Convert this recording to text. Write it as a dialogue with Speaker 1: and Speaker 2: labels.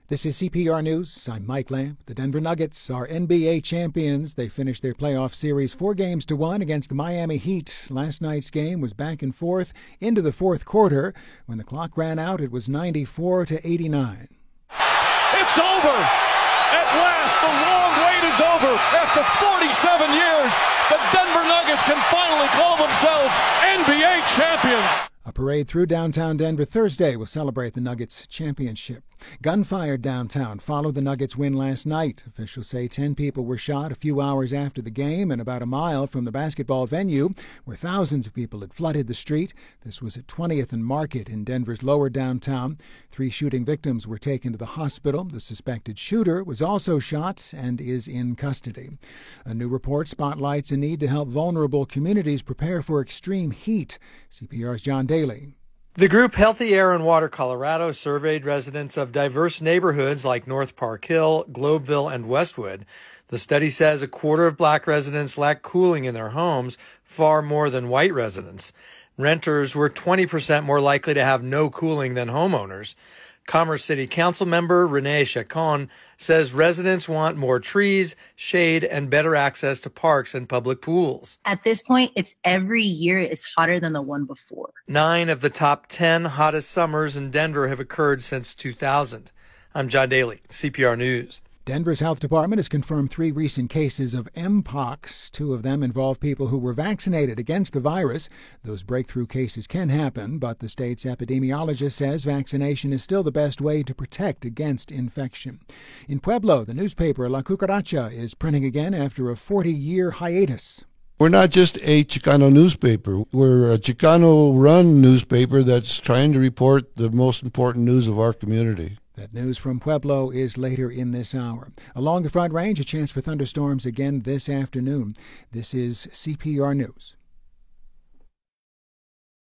Speaker 1: This is CPR News. I'm Mike Lamb. The Denver Nuggets are NBA champions. They finished their playoff series 4-1 against the Miami Heat. Last night's game was back and forth into the fourth quarter. When the clock ran out, it was 94-89.
Speaker 2: It's over! At last, the long wait is over. After 47 years, the Denver Nuggets can finally call themselves NBA champions.
Speaker 1: A parade through downtown Denver Thursday will celebrate the Nuggets' championship. Gunfire downtown followed the Nuggets' win last night. Officials say 10 people were shot a few hours after the game and about a mile from the basketball venue, where thousands of people had flooded the street. This was at 20th and Market in Denver's lower downtown. 3 shooting victims were taken to the hospital. The suspected shooter was also shot and is in custody. A new report spotlights a need to help vulnerable communities prepare for extreme heat. CPR's John Daly.
Speaker 3: The group Healthy Air and Water Colorado surveyed residents of diverse neighborhoods like North Park Hill, Globeville, and Westwood. The study says a quarter of black residents lack cooling in their homes, far more than white residents. Renters were 20% more likely to have no cooling than homeowners. Commerce City Council member Renee Chacon says residents want more trees, shade, and better access to parks and public pools.
Speaker 4: At this point, it's every year it's hotter than the one before.
Speaker 3: 9 of the top 10 hottest summers in Denver have occurred since 2000. I'm John Daly, CPR News.
Speaker 1: Denver's health department has confirmed 3 recent cases of Mpox. 2 of them involve people who were vaccinated against the virus. Those breakthrough cases can happen, but the state's epidemiologist says vaccination is still the best way to protect against infection. In Pueblo, the newspaper La Cucaracha is printing again after a 40-year hiatus.
Speaker 5: We're not just a Chicano newspaper. We're a Chicano-run newspaper that's trying to report the most important news of our community.
Speaker 1: That news from Pueblo is later in this hour. Along the Front Range, a chance for thunderstorms again this afternoon. This is CPR News.